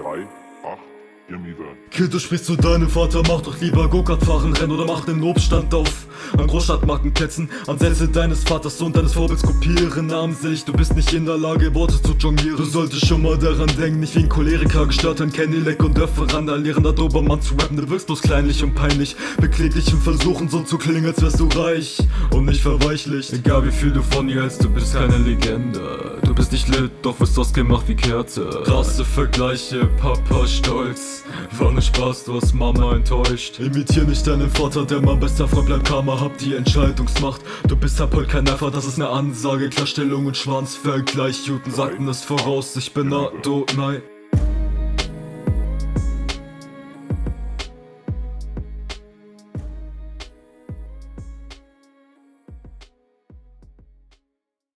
3, 8, give me that. Kind, du sprichst zu deinem Vater, mach doch lieber Go-Kart fahren, renn oder mach den Obststand auf. An Großstadtmarktplätzen, Ansätze deines Vaters und deines Vorbilds kopieren. Namen sich, du bist nicht in der Lage, Worte zu jonglieren. Du solltest schon mal daran denken, nicht wie ein Choleriker gestört, ein Cadillac und Dörfer randalieren, da Dobermann zu rappen. Du wirkst bloß kleinlich und peinlich, mit kläglichen Versuchen so zu klingen, als wärst du reich und nicht verweichlicht. Egal wie viel du von ihr hältst, du bist keine Legende. Du bist nicht lit, doch wirst ausgemacht wie Kerze. Krasse Vergleiche, Papa stolz. War nur Spaß, du hast Mama enttäuscht. Imitier nicht deinen Vater, der mein bester Freund bleibt. Karma, hab die Entscheidungsmacht. Du bist halt kein Neffer, das ist ne Ansage. Klarstellung und Schwanzvergleich, Juden sagten es voraus. Ich bin Adonai.